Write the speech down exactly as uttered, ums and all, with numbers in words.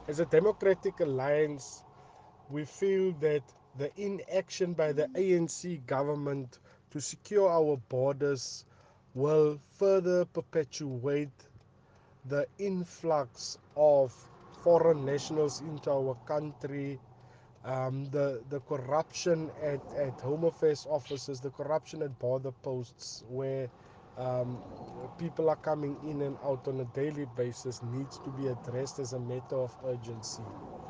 As a Democratic Alliance, we feel that the inaction by the A N C government to secure our borders will further perpetuate the influx of foreign nationals into our country, um, the the corruption at, at Home Affairs offices, the corruption at border posts, where um, people are coming in and out on a daily basis, needs to be addressed as a matter of urgency.